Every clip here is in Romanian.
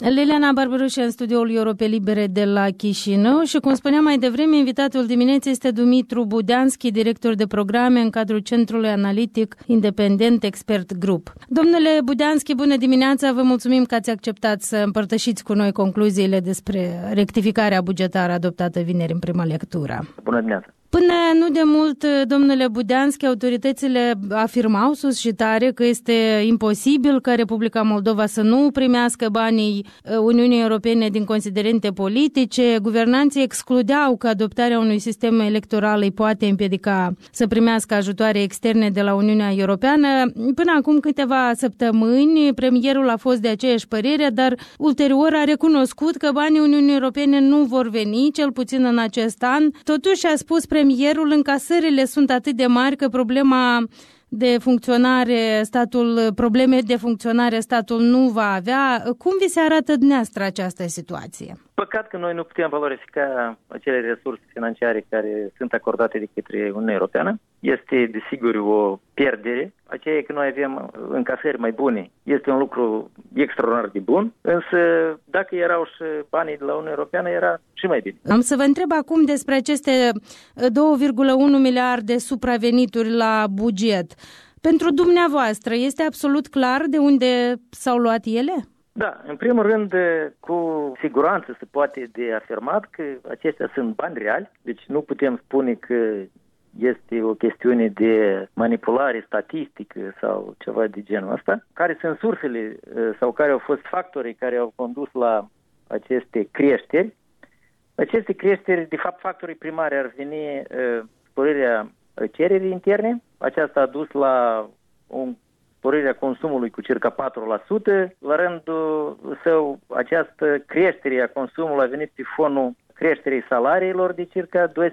Liliana Barbaroș în studioul Europe Libere de la Chișinău și, cum spuneam mai devreme, invitatul dimineții este Dumitru Budeanski, director de programe în cadrul Centrului Analitic Independent Expert Group. Domnule Budeanski, bună dimineața! Vă mulțumim că ați acceptat să împărtășiți cu noi concluziile despre rectificarea bugetară adoptată vineri în prima lectură. Bună dimineața! Până nu de mult, domnule Budeanski, autoritățile afirmau sus și tare că este imposibil ca Republica Moldova să nu primească banii Uniunii Europene din considerente politice. Guvernanții excludeau că adoptarea unui sistem electoral îi poate împiedica să primească ajutoare externe de la Uniunea Europeană. Până acum câteva săptămâni, premierul a fost de aceeași părere, dar ulterior a recunoscut că banii Uniunii Europene nu vor veni, cel puțin în acest an. Totuși a spus premierul, încasările sunt atât de mari că probleme de funcționare statul nu va avea. Cum vi se arată dumneavoastră această situație? Păcat că noi nu putem valorifica acele resurse financiare care sunt acordate de către Uniunea Europeană. Este, desigur, o pierdere. Aceea că noi avem încasări mai bune este un lucru extraordinar de bun, însă dacă erau și banii de la Uniunea Europeană, era și mai bine. Am să vă întreb acum despre aceste 2,1 miliarde supravenituri la buget. Pentru dumneavoastră, este absolut clar de unde s-au luat ele? Da, în primul rând, cu siguranță se poate de afirmat că acestea sunt bani reali, deci nu putem spune că este o chestiune de manipulare statistică sau ceva de genul ăsta. Care sunt sursele sau care au fost factorii care au condus la aceste creșteri? Aceste creșteri, de fapt, factorii primari ar veni sporirea cererii interne. Aceasta a dus la o sporire a consumului cu circa 4%. La rândul său, această creștere a consumului a venit pe fonul creșterii salariilor de circa 12,3%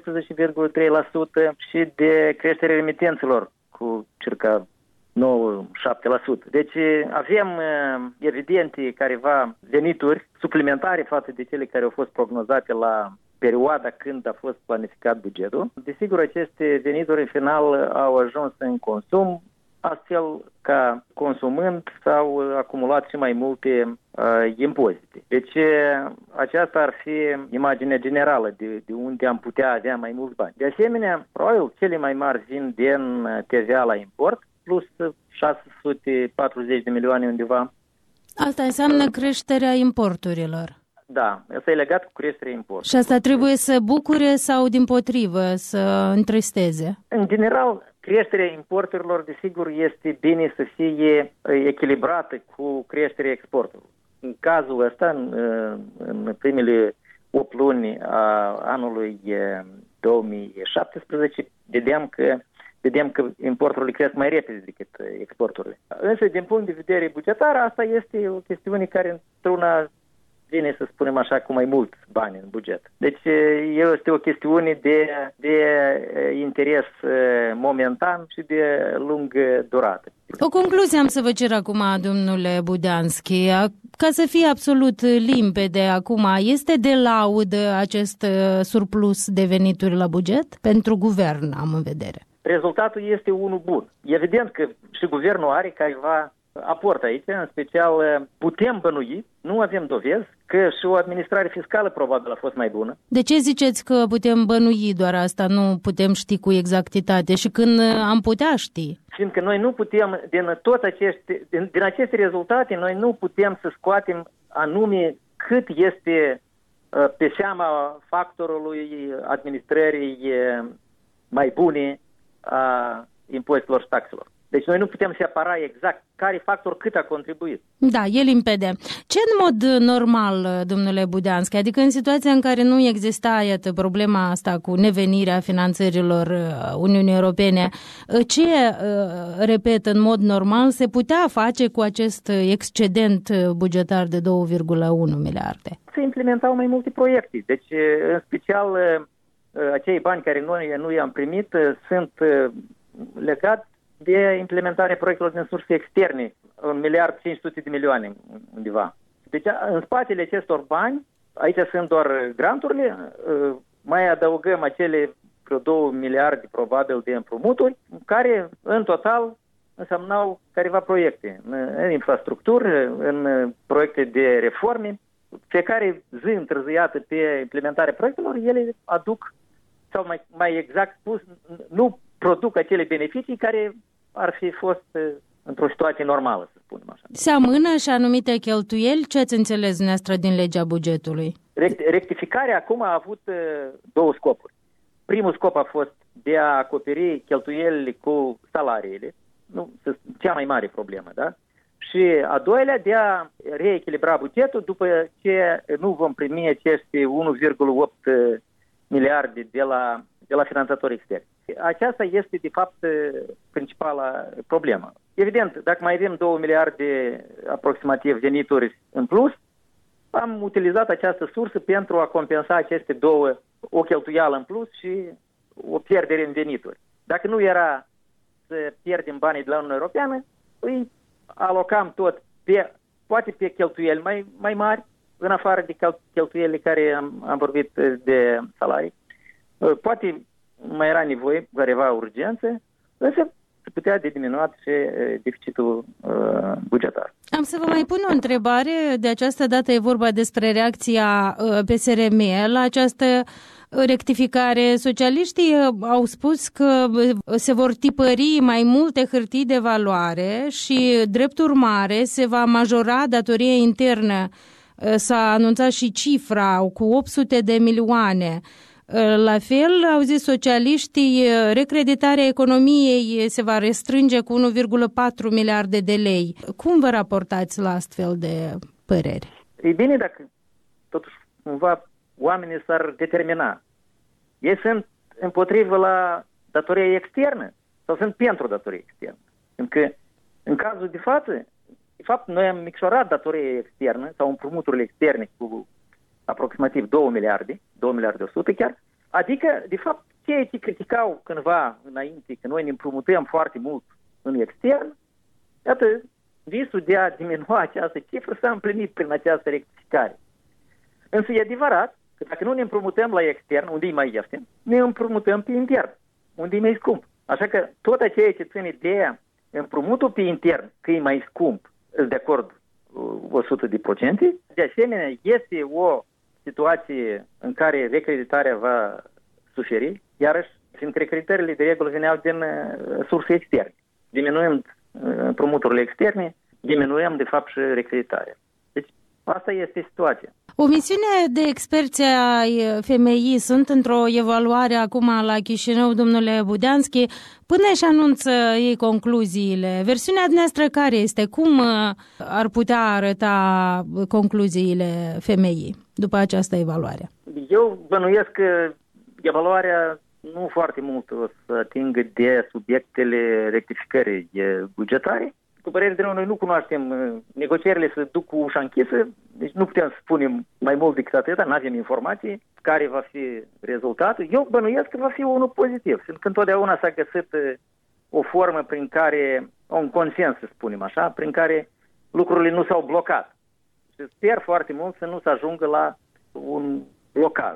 și de creșterea remitențelor cu circa 9-7%. Deci avem evidente careva venituri suplimentare față de cele care au fost prognozate la perioada când a fost planificat bugetul. Desigur, aceste venituri în final au ajuns în consum, astfel ca consumând s-au acumulat și mai multe impozite. Deci aceasta ar fi imaginea generală de unde am putea avea mai mulți bani. De asemenea, probabil cele mai mari vin din TVA la import, plus 640 de milioane undeva. Asta înseamnă creșterea importurilor. Da, asta e legat cu creșterea importurilor. Și asta trebuie să bucure sau dimpotrivă să întristeze? În general, creșterea importurilor, desigur, este bine să fie echilibrată cu creșterea exporturilor. În cazul ăsta, în primele 8 luni a anului 2017, vedem că importurile cresc mai repede decât exporturile. Însă, din punct de vedere bugetar, asta este o chestiune care într-una vine, să spunem așa, cu mai mulți bani în buget. Deci este o chestiune de interes momentan și de lungă durată. O concluzie am să vă cer acum, domnule Budeanski. Ca să fie absolut limpede acum, este de laudă acest surplus de venituri la buget? Pentru guvern am în vedere. Rezultatul este unul bun. Evident că și guvernul are careva aport aici, în special putem bănui, nu avem dovezi, că și o administrare fiscală probabil a fost mai bună. De ce ziceți că putem bănui doar asta, nu putem ști cu exactitate și când am putea ști? Fiindcă noi nu putem, din aceste rezultate, noi nu putem să scoatem anume cât este pe seama factorului administrării mai bune a impozitelor și taxelor. Deci noi nu putem separa exact care factor cât a contribuit. Da, e limpede. Ce în mod normal, domnule Budeanski, adică în situația în care nu exista, iată, problema asta cu nevenirea finanțărilor Uniunii Europene, ce, repet, în mod normal se putea face cu acest excedent bugetar de 2,1 miliarde? Se implementau mai multe proiecte. Deci, în special, acei bani care noi nu i-am primit sunt legați de implementarea proiectelor din surse externe, 1,5 miliarde undeva. Deci în spatele acestor bani, aici sunt doar granturile, mai adăugăm acele vreo 2 miliarde probabil de împrumuturi, care în total însemnau careva proiecte în infrastructură, în proiecte de reforme. Fiecare zi întârziată pe implementarea proiectelor, ele aduc, sau mai exact spus, nu produc acele beneficii care ar fi fost într-o situație normală, să spunem așa. Se amână și anumite cheltuieli? Ce ați înțeles dumneavoastră din legea bugetului? Rectificarea acum a avut două scopuri. Primul scop a fost de a acoperi cheltuielile cu salariile, cea mai mare problemă, da? Și a doilea, de a reechilibra bugetul după ce nu vom primi aceste 1,8 miliarde de la finanțatori externi. Aceasta este, de fapt, principala problemă. Evident, dacă mai avem 2 miliarde aproximativ venituri în plus, am utilizat această sursă pentru a compensa aceste două, o cheltuială în plus și o pierdere în venituri. Dacă nu era să pierdem banii de la Uniunea Europeană, îi alocam tot, poate pe cheltuieli mai mari, în afară de cheltuielile care am vorbit de salarii. Poate mai era nevoie, careva urgență, însă se putea de diminuat și deficitul bugetar. Am să vă mai pun o întrebare. De această dată e vorba despre reacția PSRM la această rectificare. Socialiștii au spus că se vor tipări mai multe hârtii de valoare și, drept urmare, se va majora datoria internă. S-a anunțat și cifra cu 800 de milioane. La fel, au zis socialiștii, recreditarea economiei se va restrânge cu 1,4 miliarde de lei. Cum vă raportați la astfel de păreri? E bine dacă totuși cumva oamenii s-ar determina. Ei sunt împotrivă la datoria externă sau sunt pentru datoria externă? Pentru că în cazul de față, de fapt, noi am micșorat datoria externă sau împrumuturile externe cu aproximativ 2 miliarde 100 chiar. Adică, de fapt, cei ce criticau cândva înainte că noi ne împrumutăm foarte mult în extern, iată, visul de a diminua această cifră s-a împlinit prin această rectificare. Însă e adevărat că dacă nu ne împrumutăm la extern, unde e mai ieftin, ne împrumutăm pe intern, unde e mai scump. Așa că tot ceea ce ține de împrumutul pe intern, că e mai scump, sunt de acord 100%. De asemenea, este o situație în care recreditarea va suferi, iarăși, fiindcă recreditările de regulă veneau din surse externe. Diminuând împrumuturile externe, diminuăm, de fapt, și recreditarea. Deci, asta este situația. O misiune de experți ai FMI sunt într-o evaluare acum la Chișinău, domnule Budeanski, până își anunță ei concluziile. Versiunea noastră care este? Cum ar putea arăta concluziile FMI după această evaluare? Eu bănuiesc că evaluarea nu foarte mult o să atingă de subiectele rectificării bugetare. Cu părere de noi nu cunoaștem, negocierile se duc cu ușa închisă, deci nu putem să spunem mai mult decât atâta, nu avem informații care va fi rezultatul. Eu bănuiesc că va fi unul pozitiv, pentru că întotdeauna s-a găsit o formă prin care, un consens, să spunem așa, prin care lucrurile nu s-au blocat. Și sper foarte mult să nu se ajungă la un blocaj.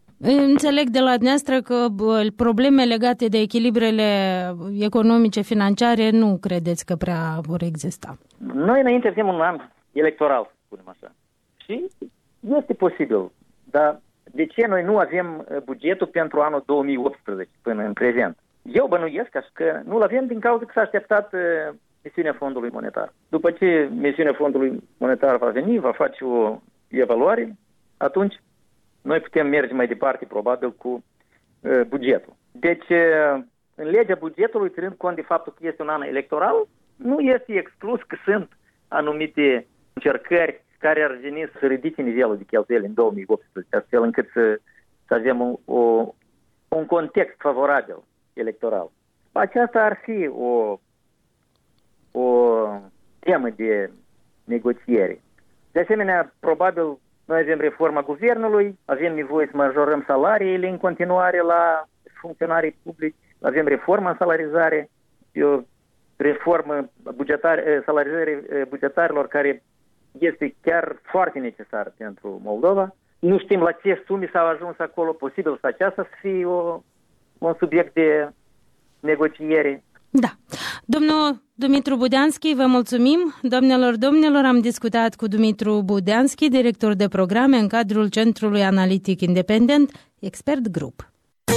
Înțeleg de la dumneavoastră că probleme legate de echilibrele economice, financiare, nu credeți că prea vor exista? Noi înainte avem un an electoral, să spunem așa. Și este posibil. Dar de ce noi nu avem bugetul pentru anul 2018 până în prezent? Eu bănuiesc că nu-l avem din cauza că s-a așteptat misiunea Fondului Monetar. După ce misiunea Fondului Monetar va veni, va face o evaluare, atunci noi putem merge mai departe, probabil, cu bugetul. Deci, în legea bugetului, ținând cont de faptul că este un an electoral, nu este exclus că sunt anumite încercări care ar veni să ridice nivelul de cheltuieli în 2018, astfel încât să avem un context favorabil electoral. Aceasta ar fi o temă de negociere. De asemenea, probabil, noi avem reforma guvernului, avem nevoie să majorăm salariile în continuare la funcționarii publici, avem reforma în salarizare, o reformă salarizării bugetarilor care este chiar foarte necesară pentru Moldova. Nu știm la ce sume s-au ajuns acolo, posibil să aceasta să fie un subiect de negociere. Da. Domnul Dumitru Budeanschi, vă mulțumim. Doamnelor, domnilor, am discutat cu Dumitru Budeanschi, director de programe în cadrul Centrului Analitic Independent, Expert Group.